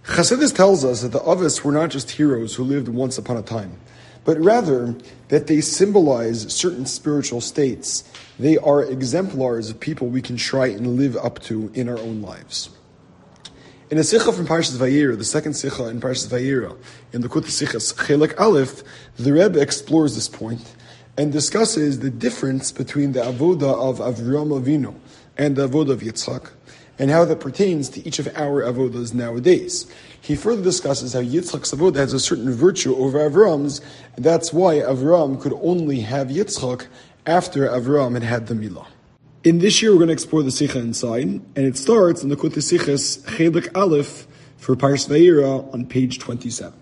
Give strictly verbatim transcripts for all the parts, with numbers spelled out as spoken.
Chassidus tells us that the Avos were not just heroes who lived once upon a time, but rather that they symbolize certain spiritual states. They are exemplars of people we can try and live up to in our own lives. In a Sikha from Parshas Vayera, the second Sikha in Parshas Vayera, in the Kutei Sichas Chelek Aleph, the Rebbe explores this point and discusses the difference between the avoda of Avraham Avinu and the avoda of Yitzchak, and how that pertains to each of our avodas nowadays. He further discusses how Yitzchak's avoda has a certain virtue over Avram's, and that's why Avram could only have Yitzchak after Avram had had the Milah. In this year, we're going to explore the Sikha inside, and it starts in the Kutei Sichas Chelek Aleph for Parshas Vayera on page twenty-seven.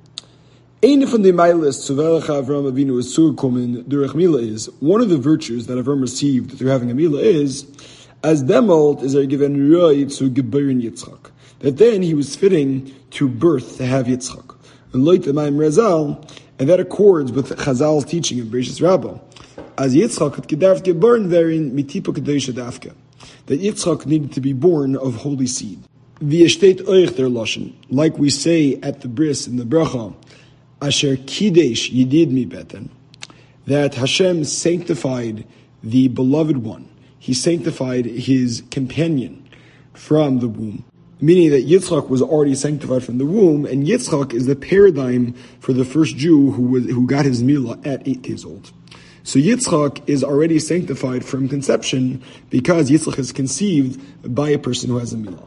Eine von den Meiles zu welcher Avram Avinu is zugekommen durch Milah is, one of the virtues that Avram received through having a Milah is, as demalt is er given roi zu gebeuren Yitzchak, that then he was fitting to birth to have Yitzchak. And like the Maim Razal, and that accords with Chazal's teaching in Bereshis Rabbah, as Yitzchak had gedarft geborn therein mitipa kedosha dafka, that Yitzchak needed to be born of holy seed. Wie steht euch der Lashon, like we say at the bris in the bracha, asher kidesh yidid mi beten, that Hashem sanctified the beloved one. He sanctified his companion from the womb, meaning that Yitzchak was already sanctified from the womb, and Yitzchak is the paradigm for the first Jew who was who got his milah at eight years old. So Yitzchak is already sanctified from conception because Yitzchak is conceived by a person who has a milah.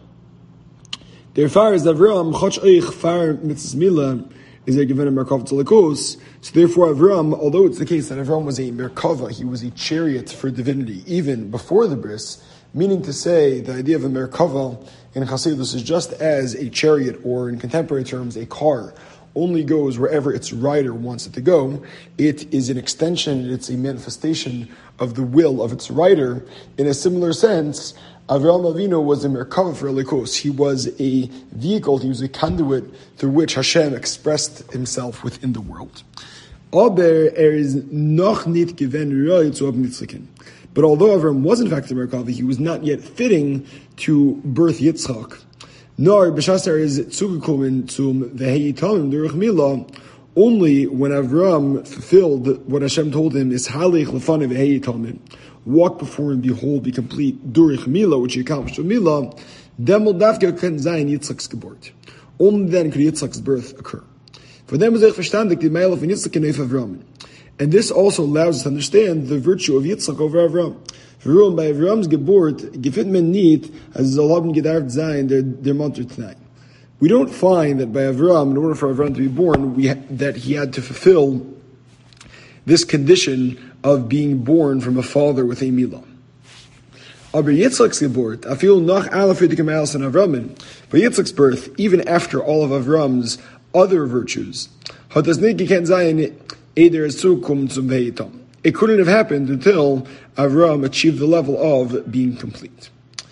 Therefore, as Avram chach eich far mitzvahs milah is a given a merkava tzalakos. So therefore, Avram, although it's the case that Avram was a merkava, he was a chariot for divinity even before the bris, meaning to say the idea of a merkava in Chassidus is just as a chariot, or in contemporary terms, a car, only goes wherever its rider wants it to go. It is an extension, it's a manifestation of the will of its rider. In a similar sense, Avraham Avinu was a merkava for Elikos. He was a vehicle, he was a conduit through which Hashem expressed himself within the world. Aber er is noch nicht gewen roi zu haben Yitzchakin. But although Avram was in fact a merkava, he was not yet fitting to birth Yitzchak. Nor b'shas er is zugekommen zum veheyitamim durch Milah, only when Avram fulfilled what Hashem told him is halich lefane veheyitamim, walk before and behold, be complete durch Milah, which he accomplished with Milah, demol dafke kan sein Yitzchak's geburt. Only then could Yitzchak's birth occur. For them is ich verstandig die Meile von Yitzchak neif Avram. And this also allows us to understand the virtue of Yitzchak over Avram. For by Avram's geburt, gefit men niet, as Zalabn gedarft sein, their, their mother tonight. We don't find that by Avram, in order for Avram to be born, we ha- that he had to fulfill this condition of being born from a father with a milah. Aber Yitzchak's geburt, afil nach alle friedike Meils and Avramin, but Yitzchak's birth, even after all of Avram's other virtues, hat das nicht gekannt sein, eder es zukommt zum Veitam. It couldn't have happened until Avram achieved the level of being complete.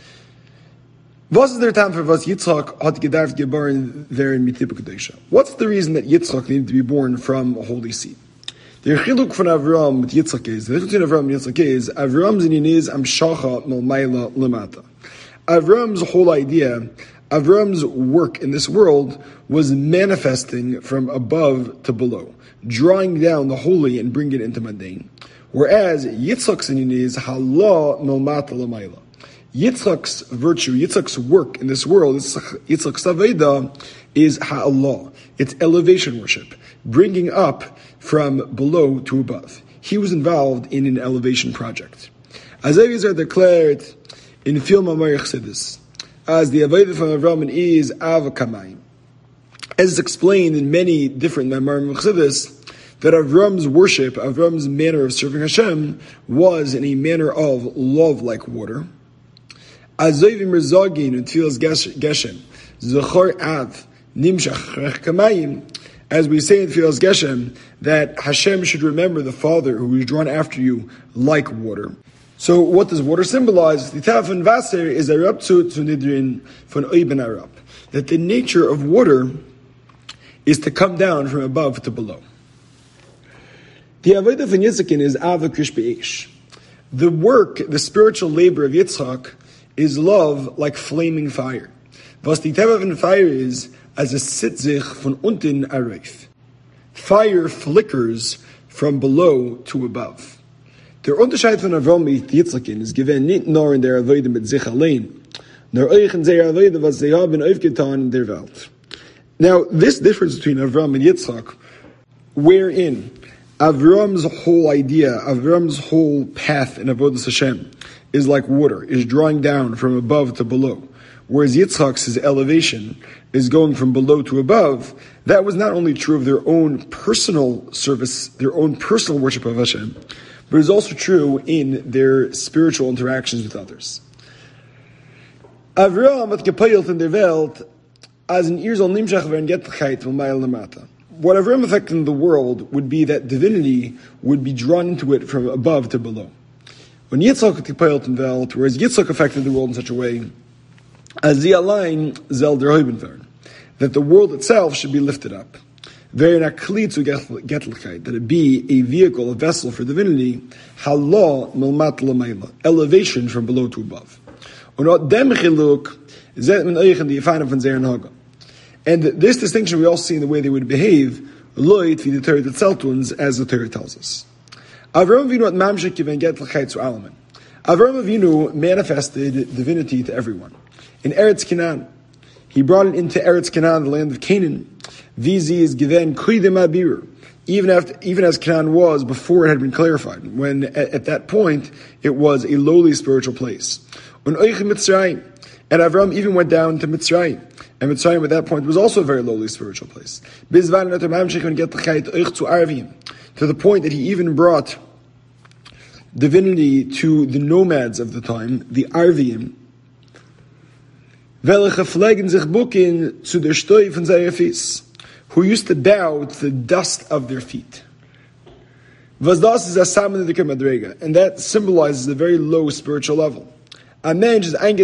Was is der time for was Yitzchak hat gedarft geboren therein mit Kedusha? What's the reason that Yitzchak needed to be born from a holy seed? The chiluk von Avram with Yitzchak is, the chiluk between Avram and Yitzchak is, Avram's inyan is am shacha mal maila lamata. Avram's whole idea, Avram's work in this world was manifesting from above to below, drawing down the holy and bringing it into mundane. Whereas Yitzchak's inyan is hala malmata lamayla. Yitzchak's virtue, Yitzchak's work in this world, Yitzchak's aveda, is ha'Allah. It's elevation worship, bringing up from below to above. He was involved in an elevation project. As are declared in Fil Mamar Chassidus, as the aveda from Avram is avakamayim. As is explained in many different Mamar Chassidus, that Avram's worship, Avram's manner of serving Hashem, was in a manner of love like water. Azayvim Rizagin and Tfilas Geshem, Zachar Av, Nimshach Kamayim, as we say in Tfilas Geshem, that Hashem should remember the Father who is drawn after you like water. So what does water symbolize? The Taf and Vaser is Arab zu Nidrin von Oiben Arab. That the nature of water is to come down from above to below. The Avodah von Yitzchakin is Ava Krish Be'esh. The work, the spiritual labor of Yitzchak is love like flaming fire. Was the Teva of fire is as a sitzich von unten arif. Fire flickers from below to above. Der Unterschied von Avram mit Yitzchakin is given nicht nur in der Avodah mit sich allein, nor euch in der Avodah was sie haben aufgetan in der Welt. Now, this difference between Avram and Yitzchak, wherein Avram's whole idea, Avram's whole path in Avodah Hashem is like water, is drawing down from above to below, whereas Yitzchak's his elevation is going from below to above. That was not only true of their own personal service, their own personal worship of Hashem, but it's also true in their spiritual interactions with others. Avram hat gepeilt in der Welt, as an Irzal Nimshach v'en Getlichkeit v'mayel lamata. What Avram affected in the world would be that divinity would be drawn into it from above to below. When Yitzchak hat gepeilt in der Welt, whereas Yitzchak affected the world in such a way, as the allein zel der Heubenthern, that the world itself should be lifted up. Very nakli zu Getlichkeit, that it be a vehicle, a vessel for divinity, halah milmat lamayla, elevation from below to above. Und dem chiluk zet men euch in the Yefanim von Zer and Haga. And this distinction we also see in the way they would behave, loit wie the Torah Zetzeltuns, as the Torah tells us. Avram Avinu at mamshik given Getlichkeit zu alamen. Avram Avinu manifested divinity to everyone. In Eretz Canaan, he brought it into Eretz Canaan, the land of Canaan. Vizi is given Kuidem Abir, even after, even as Canaan was before it had been clarified. When at, at that point it was a lowly spiritual place. And Avram even went down to Mitzrayim, and Mitzrayim at that point was also a very lowly spiritual place. To the point that he even brought divinity to the nomads of the time, the Arvim, who used to bow to the dust of their feet. And that symbolizes a very low spiritual level. There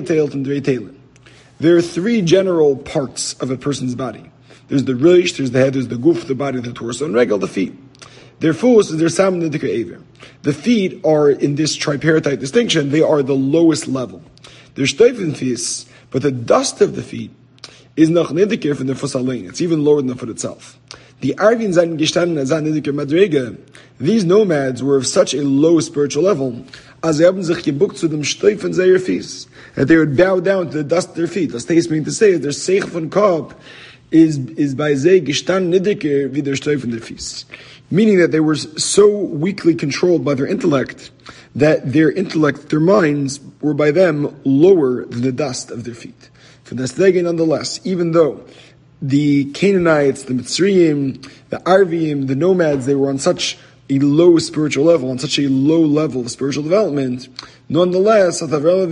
are three general parts of a person's body. There's the rish, there's the head, there's the guf, the body, the torso, and regal, the feet. Their fullest is their saman and the The feet are, in this tripartite distinction, they are the lowest level. They're stoifen fees, but the dust of the feet is noch nidikir from the fusalein. It's even lower than the foot itself. The Arvin zayin gestanden as an nidikir madrega. These nomads were of such a low spiritual level, as they haben sich gebukt zu dem stoifen seir fees, that they would bow down to the dust of their feet. Das taste mean to say their seich von Kop is is by ze gestanden nidikir wie der stoifen der fees. Meaning that they were so weakly controlled by their intellect that their intellect, their minds, were by them lower than the dust of their feet. For that's nonetheless, even though the Canaanites, the Mitzrayim, the Arvim, the nomads, they were on such a low spiritual level, on such a low level of spiritual development, nonetheless, Avram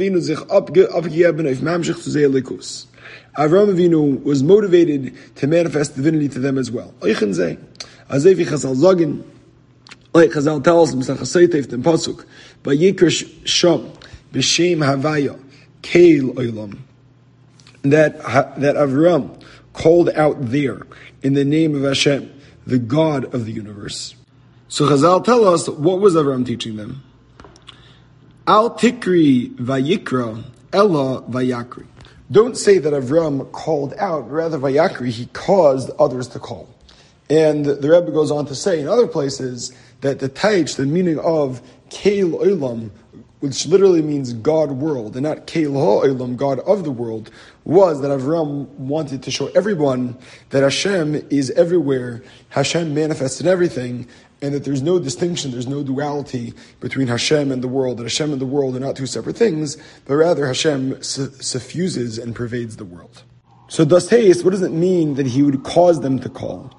Avinu was motivated to manifest divinity to them as well. Azevi Chazal Zagin, like Chazal tells him, Sachasaytev in Pasuk, Vayikr Sham, B'Shem Havaya, Keil Olam, that that Avram called out there in the name of Hashem, the God of the universe. So Chazal tell us, what was Avram teaching them? Al Tikri Vayikra, Ella Vayakri. Don't say that Avram called out, rather Vayakri, he caused others to call. And the Rebbe goes on to say in other places that the taich, the meaning of Keil Olam, which literally means God world, and not Keil HaOlam, God of the world, was that Avram wanted to show everyone that Hashem is everywhere, Hashem manifests in everything, and that there's no distinction, there's no duality between Hashem and the world, that Hashem and the world are not two separate things, but rather Hashem su- suffuses and pervades the world. So thus haste, what does it mean that he would cause them to call?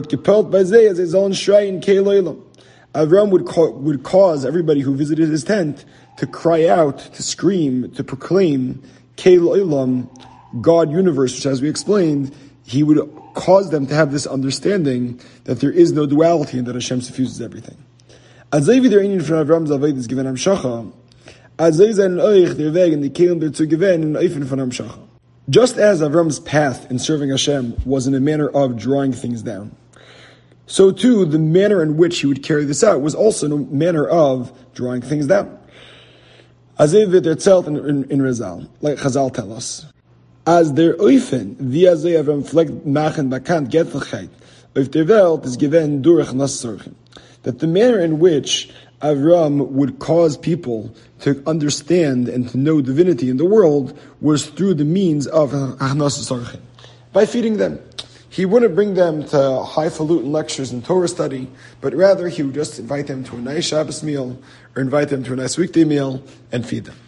Avram would ca- would cause everybody who visited his tent to cry out, to scream, to proclaim Keil Olam, God universe, which as we explained, he would cause them to have this understanding that there is no duality and that Hashem suffuses everything. Azayvi der Ingen von Avram Zaved is given Amshacha, Azay sein euch der Weg in die Kehlen der zu gewinnen in Eifen von Amshacha. Just as Avram's path in serving Hashem was in a manner of drawing things down, so too the manner in which he would carry this out was also in a manner of drawing things down. As if it itself in, in, in Rizal, like Chazal tell us. As der Eufen, wie er sie Avram fleckt machen bekannt Getzelkeit, auf der Welt ist gewähnt durch Nassorchen. That the manner in which Avram would cause people to understand and to know divinity in the world was through the means of Nassorchen, by feeding them. He wouldn't bring them to highfalutin lectures and Torah study, but rather he would just invite them to a nice Shabbos meal, or invite them to a nice weekday meal, and feed them.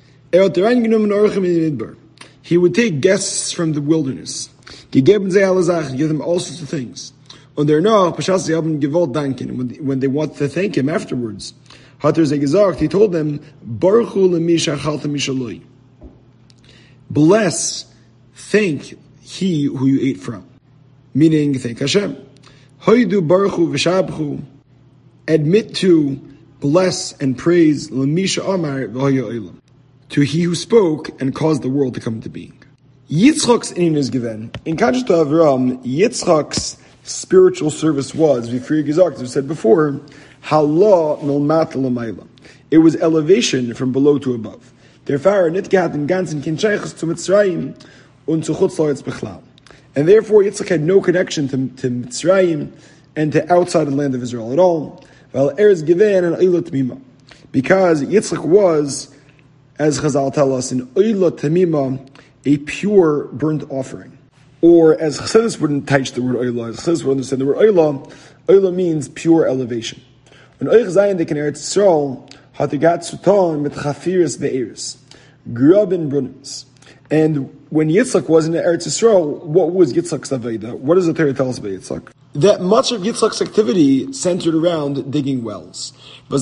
He would take guests from the wilderness. Give them all sorts of things. Und er noch, when they wanted to thank him afterwards, he told them, bless, thank he who you ate from. Meaning, thank Hashem. Hoidu baruchu v'shabchu, admit to, bless, and praise, l'misha amar v'hoya olam, to he who spoke and caused the world to come into being. Yitzchak's inyan is given. In contrast to Avram, Yitzchak's spiritual service was, as we said before, Hala milmat l'mayla. It was elevation from below to above. Therefore, nit gehat in ganzen kinshaychus zu Mitzrayim und zu Chutz La'aretz b'chlal. And therefore, Yitzchak had no connection to, to Mitzrayim and to outside the land of Israel at all. Because Yitzchak was, as Chazal tell us, an Oila Tamima, a pure burnt offering. Or as Chassidus wouldn't teach the word Oila, as Chassidus would understand the word Oila, Oila means pure elevation. When Oich Zayin, they can Eretz Yisrael, Hatigat Sutan mit Chafiris Ve'eris, Grubin Brunnens. And when Yitzchak was in the Eretz Yisrael, what was Yitzchak's Aveda? What does the Torah tell us about Yitzchak? That much of Yitzchak's activity centered around digging wells. That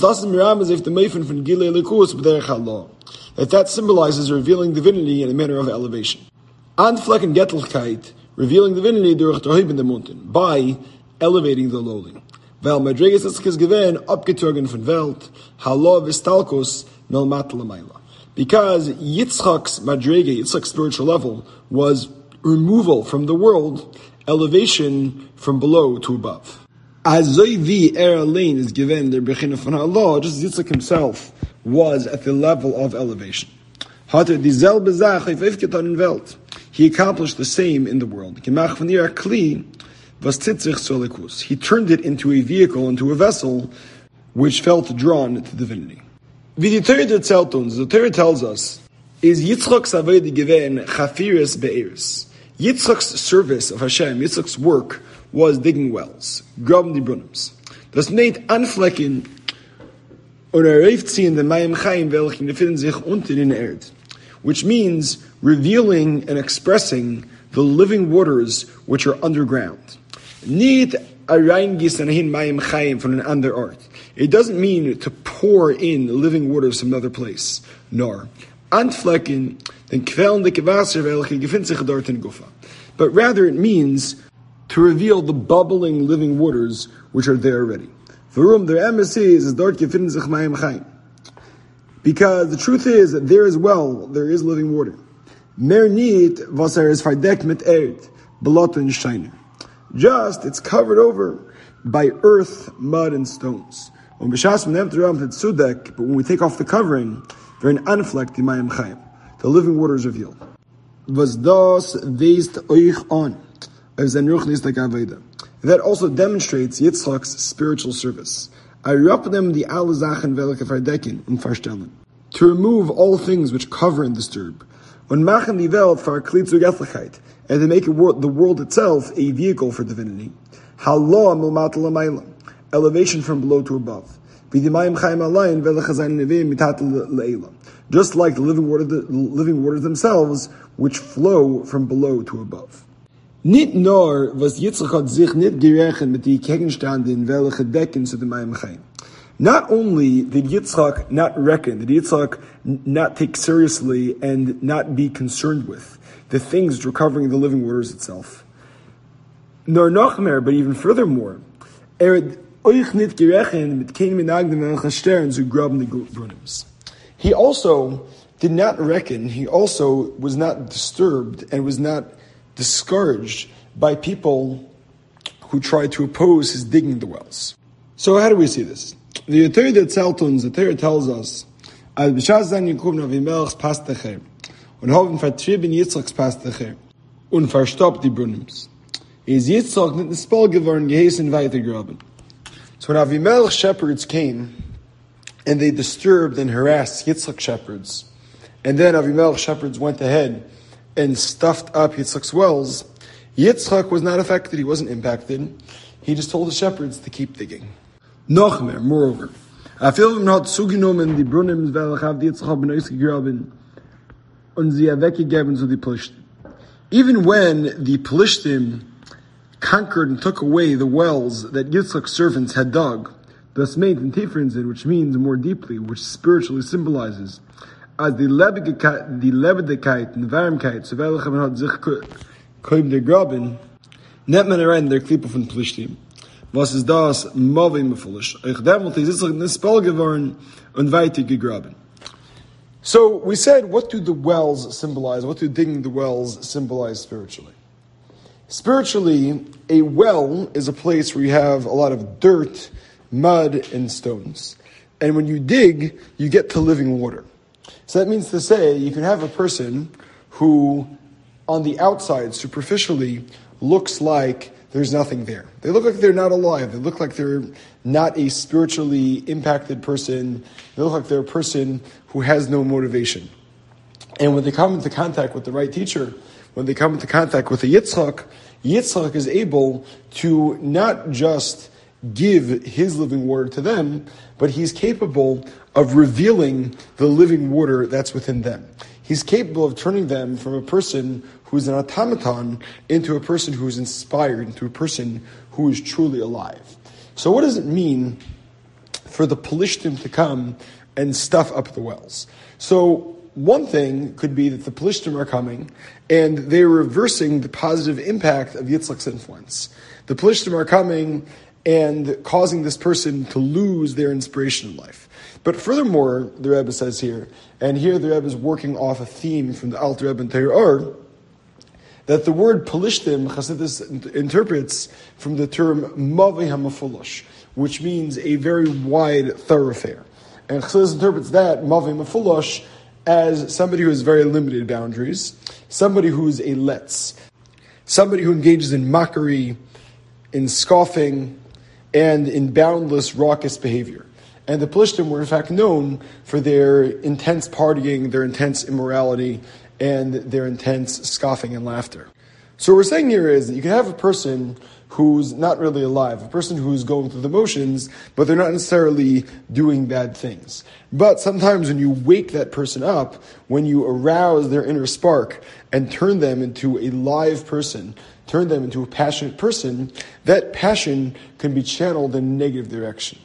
that symbolizes revealing divinity in a manner of elevation. Anflecken Gettelkeit, revealing divinity durch Terheben the mountain, by elevating the lowly. Weil Madreges Yitzchak is given, abgetorgen von Welt, Halo Vistalkos, Melmat Lamaila. Because Yitzchak's madrege, Yitzchak's spiritual level, was removal from the world, elevation from below to above. As Zoivi Er Alain is given the Bechina von Allah, just as Yitzchak himself was at the level of elevation. He accomplished the same in the world. He turned it into a vehicle, into a vessel, which felt drawn to divinity. Wie die Torah erzählt uns, the Torah tells us, is Yitzchak's aveda given chafiris be'eris. Yitzchak's service of Hashem, Yitzchak's work, was digging wells, graben die Brunnens. Das meint anflecken und erreifziehen den Mayim Chaim, welche befinden sich unter in der Erde. Which means revealing and expressing the living waters which are underground. Nicht reingießen Mayim Chaim von an anderer Ort. It doesn't mean to pour in living waters from another place, nor anflecken den quellende Wasser, welche gefindt sich dort in Gufa. But rather it means to reveal the bubbling living waters which are there already. Warum der embassy is dort gefinden sich Mayim Chaim. Because the truth is that there as well, there is living water. Mer nit was er is verdeckt mit Erd, Belot und Steine. Just, it's covered over by earth, mud, and stones. But when we take off the covering, they're an anfleck, the Mayim Chaim. The living water is revealed. Was das weist euch an? That also demonstrates Yitzchak's spiritual service. To remove all things which cover and disturb. And to make the world itself a vehicle for divinity. Elevation from below to above. Just like the living water, the living waters themselves, which flow from below to above. Nicht nur, was Yitzchak hat sich nicht gerechnet mit die Gegenstände, welche decken zu dem Mayim Chaim. Not only did Yitzchak not reckon, did Yitzchak not take seriously and not be concerned with the things which were covering the living waters itself. Nor noch mehr, but even furthermore, er euch nicht gerechnet mit keinem Minagden welche Stern zu graben die Brunnims. He also did not reckon, he also was not disturbed and was not discouraged by people who tried to oppose his digging the wells. So how do we see this? The Torah that tells the Torah tells us, when und haben vertrieben Yitzchaks Pastacher und verstoppt die Brunnims. Is Yitzchak nicht in Spal geworden, geheißen weitergraben. So when Avimelech's shepherds came, and they disturbed and harassed Yitzchak's shepherds, and then Avimelech's shepherds went ahead and stuffed up Yitzchak's wells, Yitzchak was not affected, he wasn't impacted. He just told the shepherds to keep digging. Noch mehr, moreover, Afilvim hat zugenommen die Brunnims, welche auf die Yitzchak ben ausgegraben, und sie weggegeben zu die Plishtim. Even when the Plishtim conquered and took away the wells that Yitzchak's servants had dug, thus made in Tifrinzid, which means more deeply, which spiritually symbolizes, as the Lebedekeit, the Lebedekeit, and the Warmkeit, so welche man hat sich koim der Graben, nennt man rein der Klippe von Plishtim. Was ist das? Mave mefulish. Ich demult ist Yitzchak in das Spell geworden und weiter gegraben. So we said, what do the wells symbolize? What do digging the wells symbolize spiritually? Spiritually, a well is a place where you have a lot of dirt, mud, and stones. And when you dig, you get to living water. So that means to say, you can have a person who, on the outside, superficially, looks like there's nothing there. They look like they're not alive. They look like they're not a spiritually impacted person. They look like they're a person who has no motivation. And when they come into contact with the right teacher, when they come into contact with a Yitzchak, Yitzchak is able to not just give his living water to them, but he's capable of revealing the living water that's within them. He's capable of turning them from a person who's an automaton into a person who's inspired, into a person who is truly alive. So what does it mean for the Pelishtim to come and stuff up the wells? So one thing could be that the Pelishtim are coming and they're reversing the positive impact of Yitzchak's influence. The Pelishtim are coming and causing this person to lose their inspiration in life. But furthermore, the Rebbe says here, and here the Rebbe is working off a theme from the Alter Rebbe and Teir, that the word Pelishtim, Chassidus interprets from the term Maveh HaMefulosh, which means a very wide thoroughfare. And Chassidus interprets that, Maveh HaMefulosh, as somebody who has very limited boundaries, somebody who is a letz, somebody who engages in mockery, in scoffing, and in boundless, raucous behavior. And the Pelishtim were in fact known for their intense partying, their intense immorality, and their intense scoffing and laughter. So what we're saying here is that you can have a person who's not really alive, a person who's going through the motions, but they're not necessarily doing bad things. But sometimes when you wake that person up, when you arouse their inner spark and turn them into a live person, turn them into a passionate person, that passion can be channeled in a negative direction.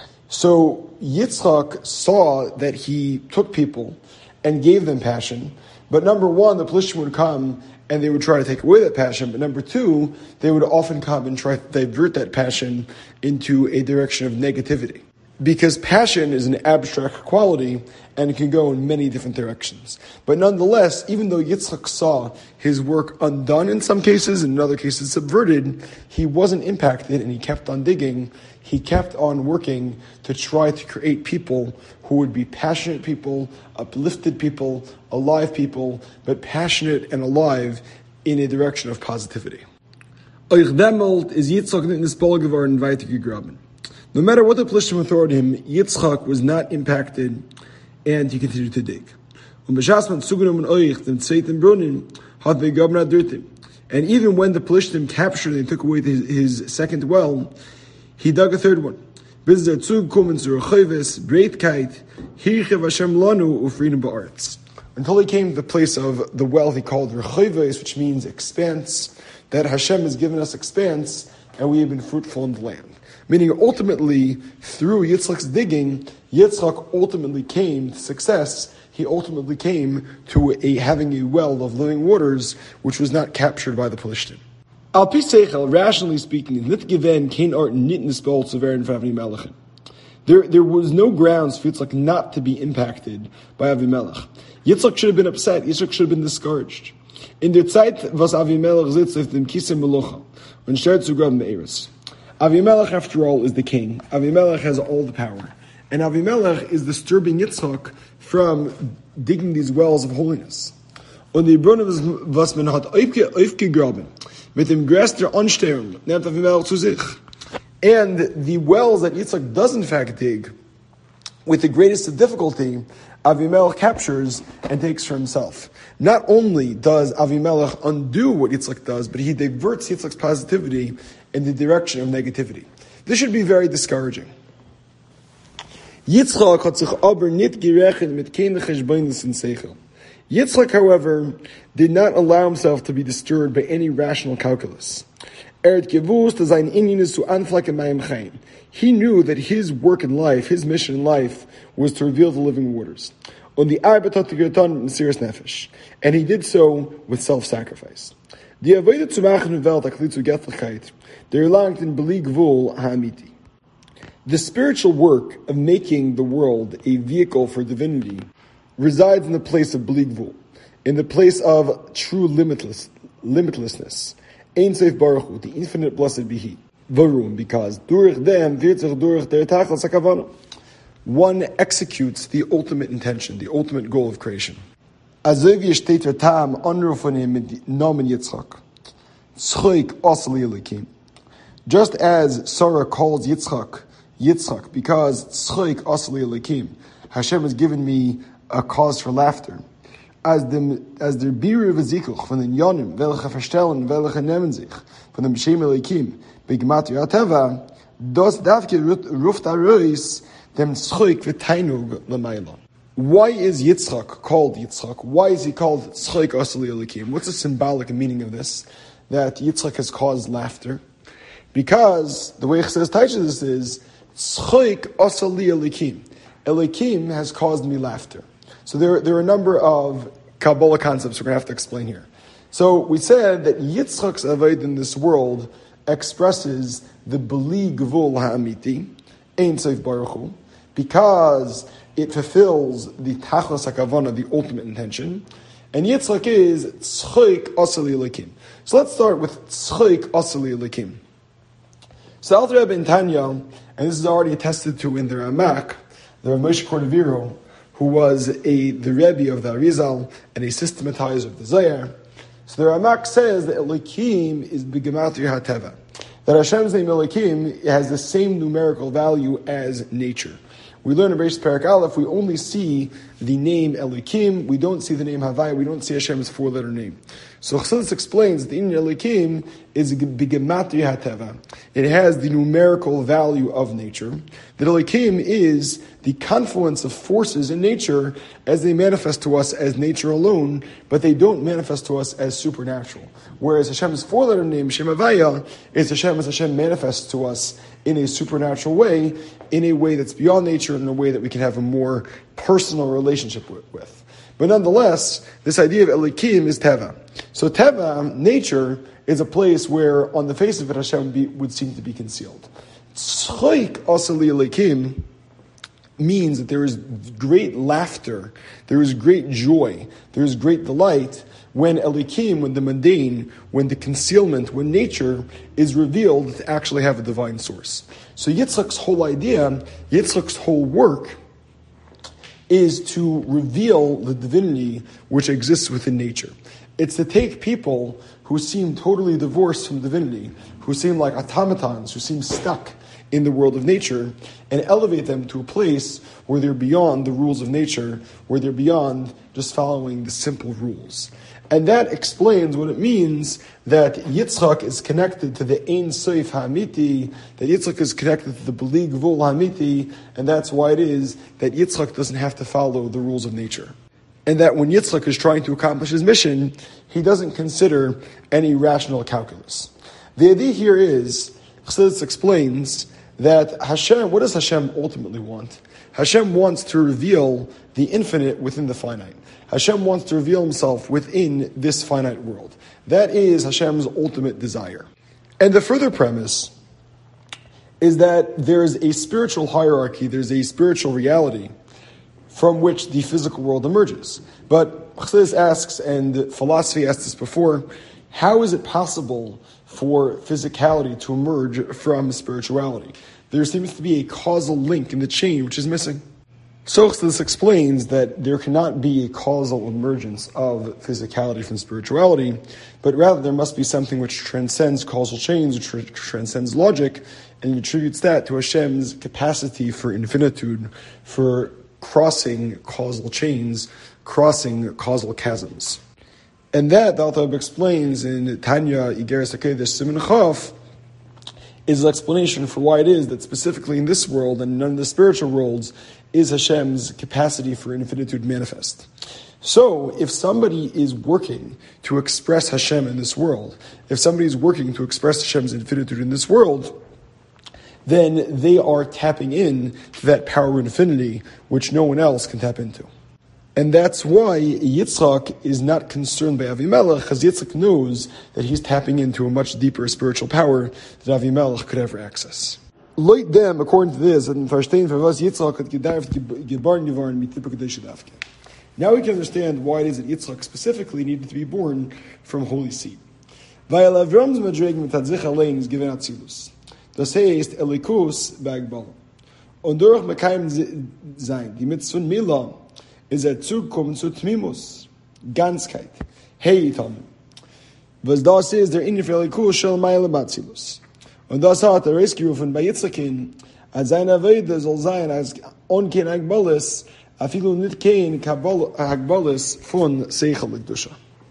So Yitzchak saw that he took people and gave them passion, but number one, the Pelishtim would come and they would try to take away that passion, but number two, they would often come and try to divert that passion into a direction of negativity. Because passion is an abstract quality and it can go in many different directions. But nonetheless, even though Yitzchak saw his work undone in some cases and in other cases subverted, he wasn't impacted and he kept on digging. He kept on working to try to create people who would be passionate people, uplifted people, alive people, but passionate and alive in a direction of positivity. Euch dämmelt is Yitzchak nicht in das Ball geworden weitergegraben. No matter what the Pelishtim authority him, Yitzchak was not impacted, and he continued to dig. Und b'shas man zugenommen euch dem zweiten Brunnen hat begraben adurtim. And even when the Pelishtim captured and took away his, his second well, he dug a third one. Bis der Zug kommen zur Rechoves, Breitkeit, Hirche Vashem Lanu ufrieden ba'aretz. Until he came to the place of the well he called Rechoves, which means expanse, that Hashem has given us expanse, and we have been fruitful in the land. Meaning ultimately, through Yitzchak's digging, Yitzchak ultimately came to success. He ultimately came to a having a well of living waters, which was not captured by the Pelishtim. Al pi seichel, rationally speaking, nit given kein art nit nispol zu werden for Avimelech. There, there was no grounds for Yitzchak not to be impacted by Avimelech. Yitzchak should have been upset. Yitzchak should have been discouraged. In der Zeit, was Avimelech sitzt auf dem Kissen Melucha und stellt zu graben Be'eres. Avimelech, after all, is the king. Avimelech has all the power. And Avimelech is disturbing Yitzchak from digging these wells of holiness. Und die Brunnen, was man hat aufgegraben, mit dem größten Anstrengung, nimmt Avimelech zu sich. And the wells that Yitzchak does in fact dig, with the greatest difficulty, Avimelech captures and takes for himself. Not only does Avimelech undo what Yitzchak does, but he diverts Yitzchak's positivity in the direction of negativity. This should be very discouraging. Yitzchak hat sich aber nicht gerechnet mit keine Cheshbonos in Seichel. Yitzchak, however, did not allow himself to be disturbed by any rational calculus. Er hat gewusst, dass sein Inyan ist zu anflecken bei ihm Chaim. He knew that his work in life, his mission in life, was to reveal the living waters. Und die Arbeit hat er getan mit Mesiras Nefesh. And he did so with self-sacrifice. Die Avodah zu machen in Welt, akli zu Göttlichkeit, der erlangt in Beli Gvul ha'amiti. The spiritual work of making the world a vehicle for divinity resides in the place of Beli Gvul, in the place of true limitless, limitlessness. Ein Sof Baruch Hu, the infinite blessed be He. Varum, because durch dem wird sich durch der Tachlis HaKavana. One executes the ultimate intention, the ultimate goal of creation. Also wie steht der Tam anruf von ihm mit Namen Yitzchak. Tzchoik asli elikim. Just as Sarah calls Yitzchak, Yitzchak, because Tzchoik asli elikim, Hashem has given me a cause for laughter. As dem as der Biru v'zikuch von den Yonim, welche verstellen, welche nehmen sich, von dem Shem elikim, begmat Yateva, das davke ruft arois, dem Tzchoik v'tainug l'mayla. Why is Yitzchak called Yitzchak? Why is he called Tzchoik asli elikim? What's the symbolic meaning of this? That Yitzchak has caused laughter? Because the way Chassidus teaches this is Tzchoik asli elikim. Elikim has caused me laughter. So there, there are a number of Kabbalah concepts we're going to have to explain here. So we said that Yitzchak's avodah in this world expresses the Beli Gvul ha'amiti, Ein Sof Baruch Hu, because it fulfills the Tachlis HaKavana, the ultimate intention. And Yitzchak is Tzchoik asli elikim. So let's start with Tzchoik asli elikim. So Alter Rebbe in Tanya, and this is already attested to in the Ramak, the Rav Moshe Cordovero, who was a the Rebbe of the Arizal and a systematizer of the Zohar. So the Ramak says that Elokim is B'gematria HaTeva. That Hashem's name Elokim has the same numerical value as nature. We learn in Beis Perak Aleph, we only see the name Elokim, we don't see the name Havaya, we don't see Hashem's four-letter name. So Chassidus explains that the name Elokim is B'gematria HaTeva. It has the numerical value of nature. That Elokim is the confluence of forces in nature as they manifest to us as nature alone, but they don't manifest to us as supernatural. Whereas Hashem's four-letter name, Shem Havaya, is Hashem as Hashem manifests to us in a supernatural way, in a way that's beyond nature, in a way that we can have a more personal relationship with. But nonetheless, this idea of Elikim is Teva. So Teva, nature, is a place where, on the face of it, Hashem be, would seem to be concealed. Tzchoik asli Elikim means that there is great laughter, there is great joy, there is great delight when Elikim, when the mundane, when the concealment, when nature is revealed to actually have a divine source. So Yitzchak's whole idea, Yitzchak's whole work, is to reveal the divinity which exists within nature. It's to take people who seem totally divorced from divinity, who seem like automatons, who seem stuck in the world of nature, and elevate them to a place where they're beyond the rules of nature, where they're beyond just following the simple rules. And that explains what it means that Yitzchak is connected to the Ein Sof Ha'amiti, that Yitzchak is connected to the Beli Gvul Ha'amiti, and that's why it is that Yitzchak doesn't have to follow the rules of nature. And that when Yitzchak is trying to accomplish his mission, he doesn't consider any rational calculus. The idea here is, Chassidus explains, that Hashem, what does Hashem ultimately want? Hashem wants to reveal the infinite within the finite. Hashem wants to reveal himself within this finite world. That is Hashem's ultimate desire. And the further premise is that there is a spiritual hierarchy, there's a spiritual reality from which the physical world emerges. But Chassidus asks, and philosophy asked this before, how is it possible for physicality to emerge from spirituality? There seems to be a causal link in the chain which is missing. So this explains that there cannot be a causal emergence of physicality from spirituality, but rather there must be something which transcends causal chains, which tr- transcends logic, and he attributes that to Hashem's capacity for infinitude, for crossing causal chains, crossing causal chasms. And that, the Alter Rebbe explains in Tanya, Igeres HaKodesh, Siman Chaf, is an explanation for why it is that specifically in this world and none of the spiritual worlds is Hashem's capacity for infinitude manifest. So, if somebody is working to express Hashem in this world, if somebody is working to express Hashem's infinitude in this world, then they are tapping in to that power of infinity which no one else can tap into. And that's why Yitzchak is not concerned by Avimelech, because Yitzchak knows that he's tapping into a much deeper spiritual power that Avimelech could ever access. Loit dem, according to this, and verstehen for was Yitzchak had gedarft geborn geworden mit Tippa Kedusha Davke. Now we can understand why it is that Yitzchak specifically needed to be born from holy seed. Weil Avram's madreg mit Tatzich allein is given Atzilus. Das heißt Elikus ba'Agbala. Und durch Mekayim sein, die Mitzvah Milah, is er zukommen zu Tmimus, Ganzkeit, Heitam. Was das ist, der Inne für Elikus shel Meile Batzilus. Und das hat er ausgerufen bei Yitzchakin, als seine Avede soll sein, als on kein Agbalis, afilu nit kein Agbalis von Seichel Kedusha.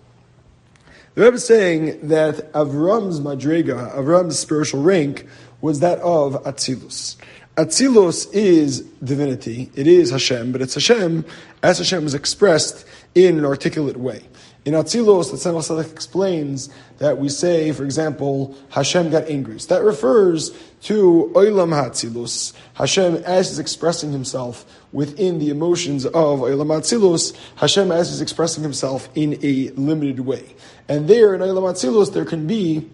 The Rebbe is saying that Avram's Madrega, Avram's spiritual rank, was that of Atzilus. Atzilus is divinity, it is Hashem, but it's Hashem as Hashem is expressed in an articulate way. In Atzilus, the Tzemach Tzedek explains that we say, for example, Hashem got angry. So that refers to Olam HaAtzilus, Hashem as he's expressing himself within the emotions of Olam HaAtzilus, Hashem as he's expressing himself in a limited way. And there, in Olam HaAtzilus, there can be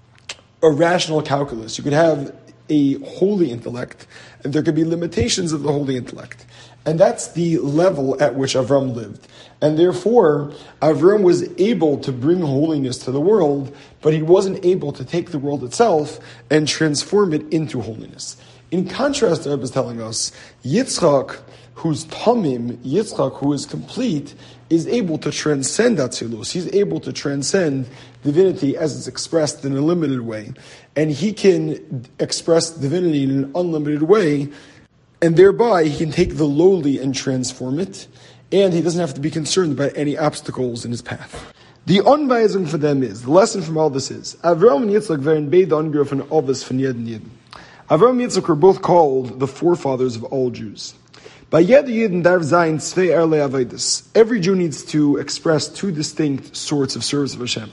a rational calculus. You could have a holy intellect, and there could be limitations of the holy intellect. And that's the level at which Avram lived. And therefore, Avram was able to bring holiness to the world, but he wasn't able to take the world itself and transform it into holiness. In contrast, the Rebbe is telling us, Yitzchak, who's tamim, Yitzchak, who is complete, is able to transcend Atzilus. He's able to transcend divinity as it's expressed in a limited way. And he can express divinity in an unlimited way, and thereby he can take the lowly and transform it, and he doesn't have to be concerned about any obstacles in his path. The Anweisung for them is, the lesson from all this is, Avram and Yitzchak waren beide angegriffen Ovis von jeden Yidden. Avram and Yitzchak were both called the forefathers of all Jews. By Yed Yidden darf sein zwei erle Avedis. Every Jew needs to express two distinct sorts of service of Hashem.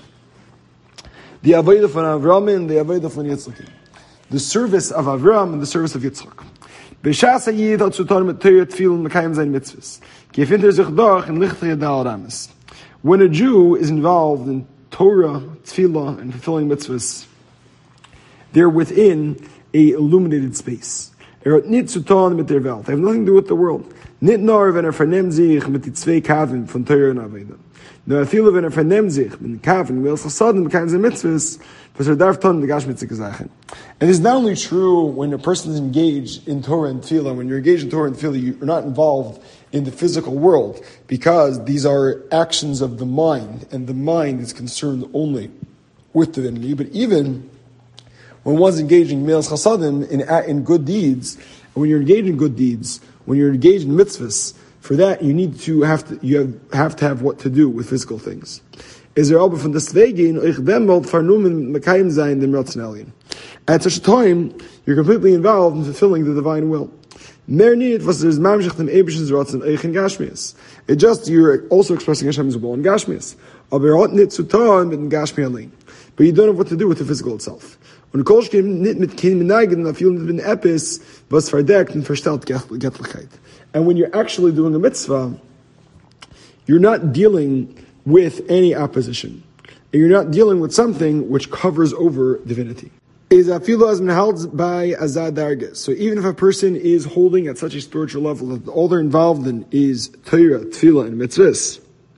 The Aveda von Avram and the Aveda von Yitzchak. The service of Avram and the service of Yitzchak. B'shas hayid hat zu tun mit Torah, Tefillah, und Mekayim sein Mitzvahs. Gefindt er sich doch in lichtige Dal Rames. When a Jew is involved in Torah, Tefillah, and fulfilling mitzvahs, they're within a illuminated space. Er hat nichts zu tun mit der Welt. They have nothing to do with the world. Nicht nur, wenn er vernehm sich mit die zwei Kaven von Torah und Aveda. Nur viele, wenn er vernehm sich mit den Kaven, will es Chassadim, Mekayim sein Mitzvahs, was er darf tun, die gashmitzige Sachen. And it's not only true when a person is engaged in Torah and Tefillah. When you're engaged in Torah and Tefillah, you're not involved in the physical world, because these are actions of the mind, and the mind is concerned only with divinity. But even when one's engaging in Me'as Chasadim, in, in good deeds, and when you're engaged in good deeds, when you're engaged in mitzvahs, for that you need to have to you have, have to have what to do with physical things. Is there aber von deswegen euch dem wollt vernommen Mekayim sein dem Rationalien. At such a time, you're completely involved in fulfilling the divine will. Mehr nicht, was there's mamshich dem ebischen Ratzen euch in Gashmias. It just, you're also expressing Hashem's will in Gashmias. Aber er hat nicht zu tun mit dem Gashmi allein. But you don't have what to do with the physical itself. Und kolschkim nicht mit keinem Meneigen, auf vielen mit Epis, was verdeckt und verstellt Gettlichkeit. And when you're actually doing a mitzvah, you're not dealing with any opposition. And you're not dealing with something which covers over divinity. Is afilu as held by azad dargas. So even if a person is holding at such a spiritual level that all they're involved in is Torah, Tefillah, and mitzvahs,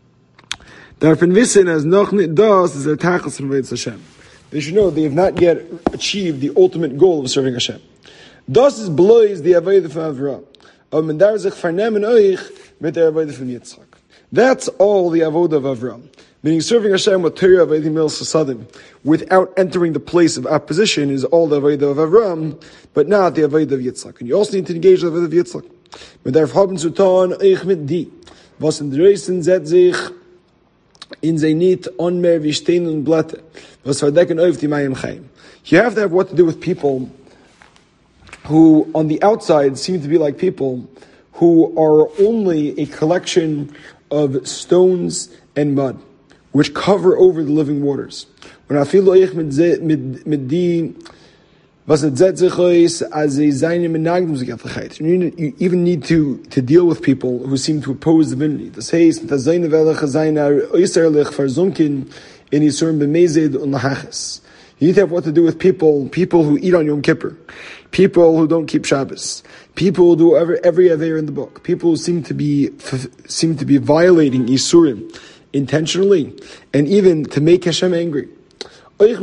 darfen wissen as noch nicht das is their tachlis from Hashem. They should know they have not yet achieved the ultimate goal of serving Hashem. Das is below is the avodah from Avram. That's all the avodah of Avram. Meaning serving Hashem with Torah Avodah Mil Sasadim without entering the place of opposition is all the avodah of Avram, but not the avodah of Yitzchak. And you also need to engage the avodah of Yitzchak. Man darf haben zu tun, ich mit die, was in der Reisen setzt sich in sie nicht onmer wie Steine und Blätter, was verdecken auf die Mayim Chaim. You have to have what to do with people who, on the outside, seem to be like people who are only a collection of stones and mud, which cover over the living waters. When I feel ich mit die, was it zet sich aus, as a seine menagdum sich aflichkeit. You even need to, to deal with people who seem to oppose divinity. Das heißt, mit der seine welche seine äußerlich versunken in Yisurim b'mezid und lachaches. You need to have what to do with people, people who eat on Yom Kippur, people who don't keep Shabbos, people who do every, every Aveir in the book, people who seem to be, seem to be violating Yisurim intentionally, and even to make Hashem angry. You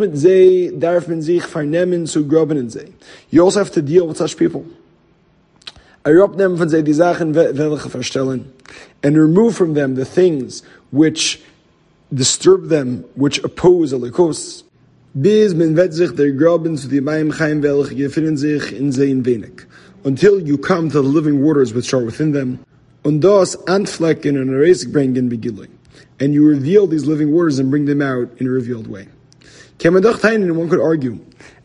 also have to deal with such people. And remove from them the things which disturb them, which oppose Elikos. Until you come to the living waters which are within them. And you reveal these living waters and bring them out in a revealed way. One could argue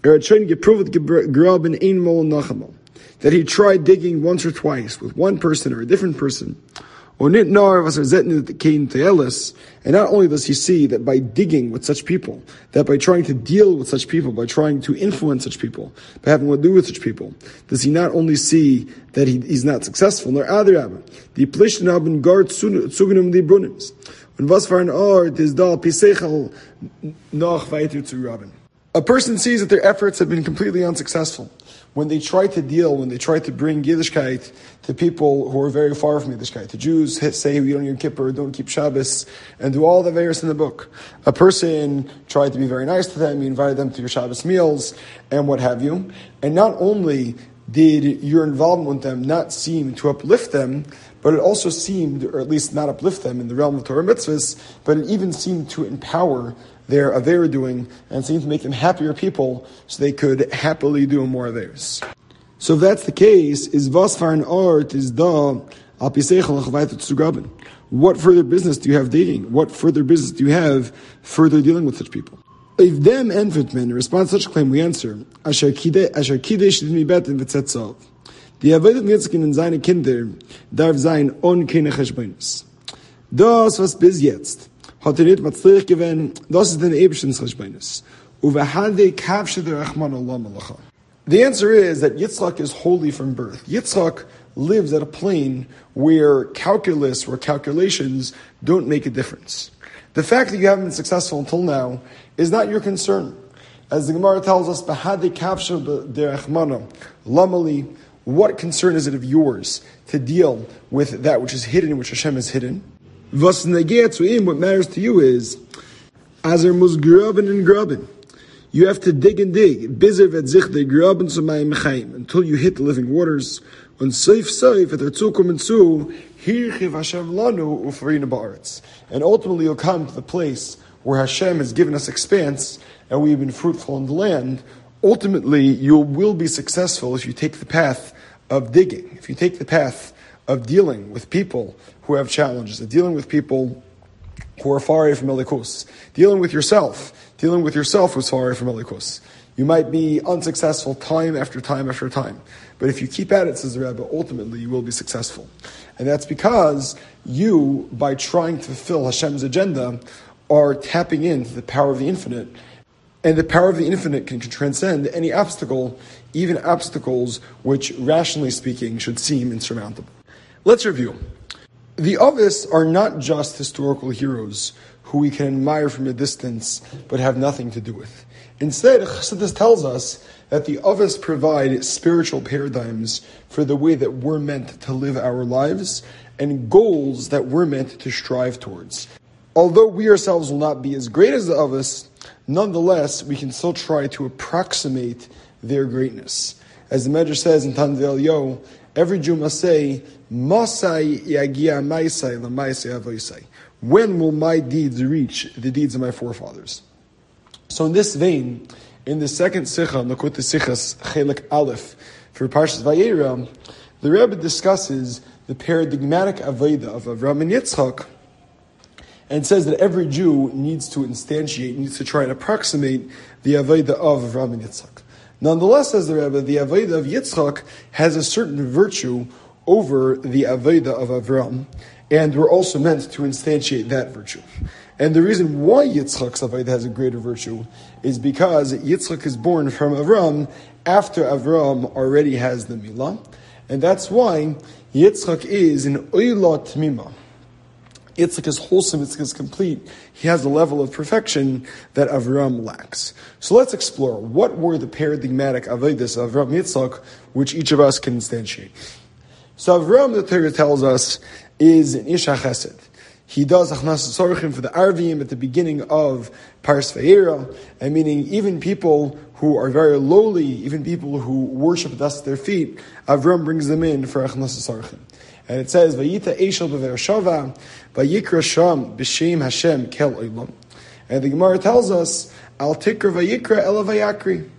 that he tried digging once or twice with one person or a different person. And not only does he see that by digging with such people, that by trying to deal with such people, by trying to influence such people, by having what to do with such people, does he not only see that he, he's not successful, nor other the Plishtin guard zugenommen die Brunnens. Und was für ein Ort ist da Pisechel noch weiter zu graben. A person sees that their efforts have been completely unsuccessful when they try to deal, when they try to bring Yiddishkeit to people who are very far from Yiddishkeit. The Jews say we don't Yom Kippur, don't keep Shabbos, and do all the various in the book. A person tried to be very nice to them, you invited them to your Shabbos meals, and what have you. And not only did your involvement with them not seem to uplift them, but it also seemed, or at least not uplift them in the realm of Torah mitzvahs, but it even seemed to empower their Aveira doing and seemed to make them happier people so they could happily do more Aveiras. So if that's the case, is was for an art is da al pisechel weiter zu graben? What further business do you have dating? What further business do you have further dealing with such people? If them entfernt in response to such a claim, we answer, Asher kiddush did me better in v'tzetzov. Die Avodah Yitzchak in seine Kinder darf sein on keine Cheshbonis. Das, was bis jetzt hat er nicht matzlich gewesen, das ist den ebersten Cheshbonis. Uvehade kavshe der Rachman Allah malacha. The answer is that Yitzchak is holy from birth. Yitzchak lives at a plane where calculus, where calculations don't make a difference. The fact that you haven't been successful until now is not your concern. As the Gemara tells us, Bahade kavshe der Rachman lamali. What concern is it of yours to deal with that which is hidden, which Hashem has hidden? Was negeh zu ihm, what matters to you is, Azer muss graben and graben. You have to dig and dig. Bizer vet sich de graben zu mayim chaim, until you hit the living waters. Und seif seif et erzu kommen zu, hier chiv Hashem lanu ufarina ba'aretz. And ultimately you'll come to the place where Hashem has given us expanse, and we've been fruitful in the land. Ultimately, you will be successful if you take the path of digging, if you take the path of dealing with people who have challenges, of dealing with people who are far away from Elikos, dealing with yourself, dealing with yourself who's far away from Elikos. You might be unsuccessful time after time after time, but if you keep at it, says the Rebbe, ultimately you will be successful. And that's because you, by trying to fulfill Hashem's agenda, are tapping into the power of the infinite. And the power of the infinite can, can transcend any obstacle, even obstacles which, rationally speaking, should seem insurmountable. Let's review. The Avos are not just historical heroes who we can admire from a distance but have nothing to do with. Instead, Chassidus tells us that the Avos provide spiritual paradigms for the way that we're meant to live our lives and goals that we're meant to strive towards. Although we ourselves will not be as great as the Avos, nonetheless, we can still try to approximate their greatness. As the Medrash says in Tanvel Yo, every Jew must say, Masai yagia maisai lamaisai avoisai. When will my deeds reach the deeds of my forefathers? So in this vein, in the second Sikha, Nakut Sichas Chelik Aleph, for Parshas Vayera, the Rebbe discusses the paradigmatic Aveda of Avraham and Yitzchak, and says that every Jew needs to instantiate, needs to try and approximate the Aveda of Avraham and Yitzchak. Nonetheless, says the Rebbe, the Aveda of Yitzchak has a certain virtue over the Aveda of Avraham, and we're also meant to instantiate that virtue. And the reason why Yitzchak's Aveda has a greater virtue is because Yitzchak is born from Avraham after Avraham already has the Milah, and that's why Yitzchak is an Oila Tmima. Yitzchak is wholesome, Yitzchak is complete. He has a level of perfection that Avraham lacks. So let's explore what were the paradigmatic Avedas of Avraham Yitzchak, which each of us can instantiate. So Avraham, the Torah tells us, is an Ish HaChesed. He does Achnas Tzorchim for the Arvim at the beginning of Paras Vayera, and meaning even people who are very lowly, even people who worship dust at their feet, Avraham brings them in for Achnas Tzorchim. And it says, Vayita Eshel B'Vereshava, Vayikra Sham B'Shem Hashem Kel Olam. And the Gemara tells us, Al Tikra Vayikra Ela Vayakri,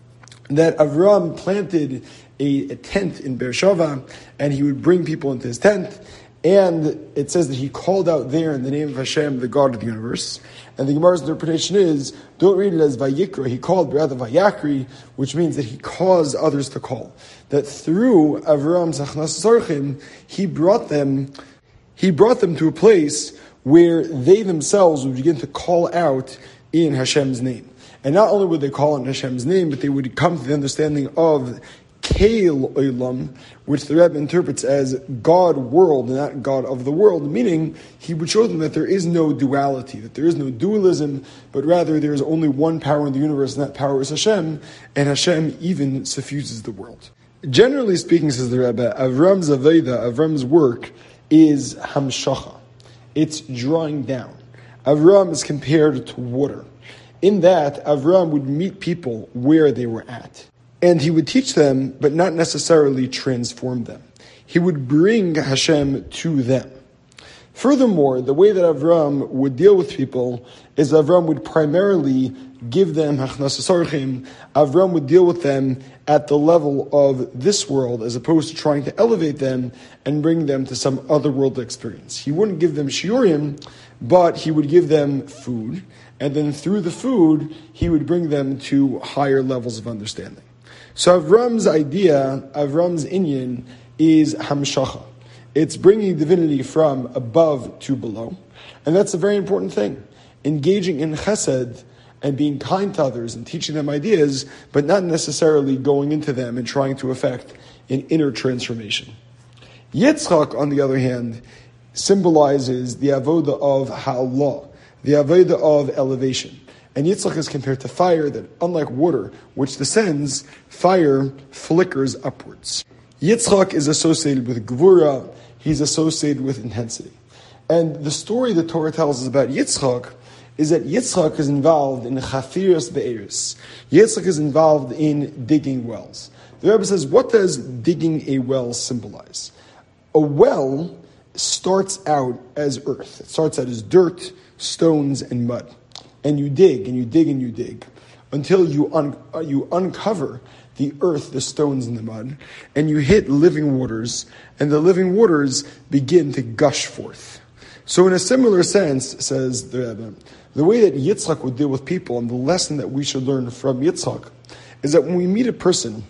that Avraham planted a, a tent in Beersheva, and he would bring people into his tent, and it says that he called out there in the name of Hashem, the God of the universe. And the Gemara's interpretation is, don't read it as Vayikra, he called, but rather Vayakri, which means that he caused others to call. That through Avram's Achnas Tzorchim, he brought them, he brought them to a place where they themselves would begin to call out in Hashem's name. And not only would they call in Hashem's name, but they would come to the understanding of Kail Olam, which the Rebbe interprets as God world, not God of the world, meaning he would show them that there is no duality, that there is no dualism, but rather there is only one power in the universe, and that power is Hashem, and Hashem even suffuses the world. Generally speaking, says the Rebbe, Avram's Aveda, Avram's work, is Hamshacha. It's drawing down. Avram is compared to water. In that, Avram would meet people where they were at. And he would teach them, but not necessarily transform them. He would bring Hashem to them. Furthermore, the way that Avram would deal with people is Avram would primarily give them Achnas Tzorchim. Avram would deal with them at the level of this world, as opposed to trying to elevate them and bring them to some other world experience. He wouldn't give them shiurim, but he would give them food, and then through the food, he would bring them to higher levels of understanding. So Avram's idea, Avram's inyan, is Hamshacha. It's bringing divinity from above to below. And that's a very important thing. Engaging in chesed and being kind to others and teaching them ideas, but not necessarily going into them and trying to effect an inner transformation. Yitzchak, on the other hand, symbolizes the avoda of ha'Allah, the avoda of elevation. And Yitzchak is compared to fire that, unlike water, which descends, fire flickers upwards. Yitzchak is associated with gvura, he's associated with intensity. And the story the Torah tells us about Yitzchak is that Yitzchak is involved in chafiras be'eris. Yitzchak is involved in digging wells. The Rebbe says, what does digging a well symbolize? A well starts out as earth. It starts out as dirt, stones, and mud. And you dig, and you dig, and you dig, until you un- you uncover the earth, the stones, and the mud, and you hit living waters, and the living waters begin to gush forth. So in a similar sense, says the Rebbe, the way that Yitzchak would deal with people, and the lesson that we should learn from Yitzchak, is that when we meet a person,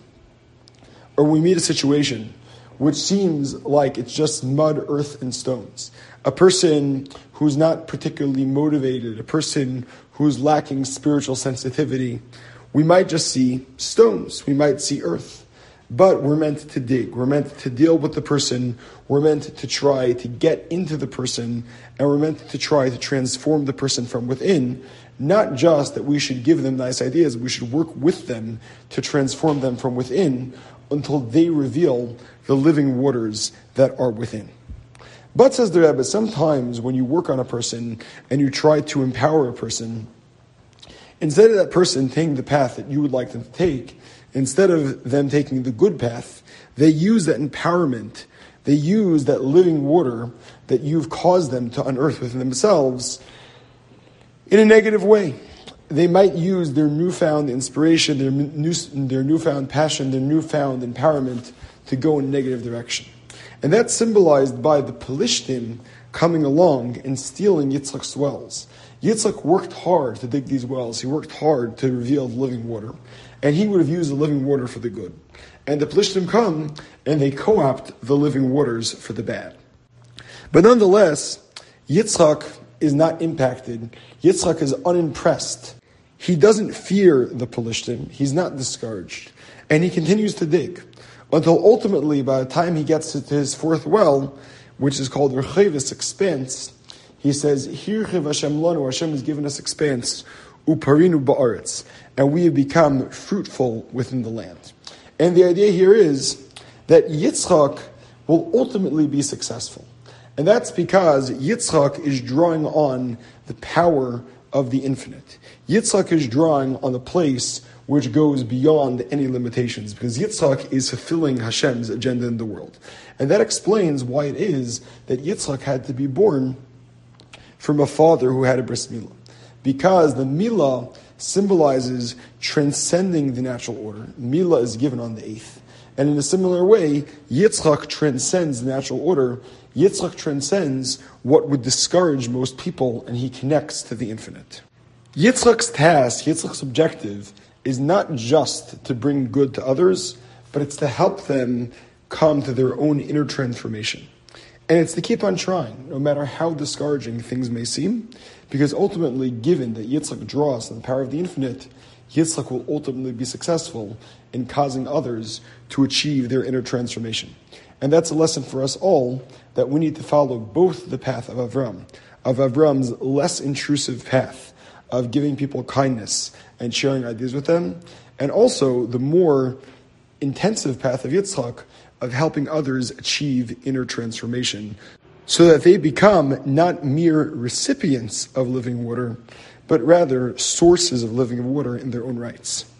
or we meet a situation, which seems like it's just mud, earth, and stones, a person who's not particularly motivated, a person who's lacking spiritual sensitivity, we might just see stones, we might see earth. But we're meant to dig, we're meant to deal with the person, we're meant to try to get into the person, and we're meant to try to transform the person from within. Not just that we should give them nice ideas, we should work with them to transform them from within until they reveal the living waters that are within. But, says the Rebbe, sometimes when you work on a person and you try to empower a person, Instead of that person taking the path that you would like them to take, instead of them taking the good path, they use that empowerment, they use that living water that you've caused them to unearth within themselves in a negative way. They might use their newfound inspiration, their, new, their newfound passion, their newfound empowerment to go in a negative direction. And that's symbolized by the Pelishtim coming along and stealing Yitzchak's wells. Yitzchak worked hard to dig these wells. He worked hard to reveal the living water. And he would have used the living water for the good. And the Pelishtim come and they co-opt the living waters for the bad. But nonetheless, Yitzchak is not impacted. Yitzchak is unimpressed. He doesn't fear the Pelishtim. He's not discouraged. And he continues to dig. Until ultimately, by the time he gets to his fourth well, which is called Rechevis, expanse, he says, Hirchev Hashem lanu, Hashem has given us expanse, uparinu ba'aretz, and we have become fruitful within the land. And the idea here is that Yitzchak will ultimately be successful. And that's because Yitzchak is drawing on the power of the infinite. Yitzchak is drawing on a place which goes beyond any limitations, because Yitzchak is fulfilling Hashem's agenda in the world. And that explains why it is that Yitzchak had to be born from a father who had a bris milah. Because the milah symbolizes transcending the natural order. Milah is given on the eighth. And in a similar way, Yitzchak transcends the natural order. Yitzchak transcends what would discourage most people, and he connects to the infinite. Yitzchak's task, Yitzchak's objective, is not just to bring good to others, but it's to help them come to their own inner transformation. And it's to keep on trying, no matter how discouraging things may seem, because ultimately, given that Yitzchak draws on the power of the infinite, Yitzchak will ultimately be successful in causing others to achieve their inner transformation. And that's a lesson for us all, that we need to follow both the path of Avram, of Avram's less intrusive path of giving people kindness and sharing ideas with them, and also the more intensive path of Yitzchak of helping others achieve inner transformation, so that they become not mere recipients of living water, but rather sources of living water in their own rights.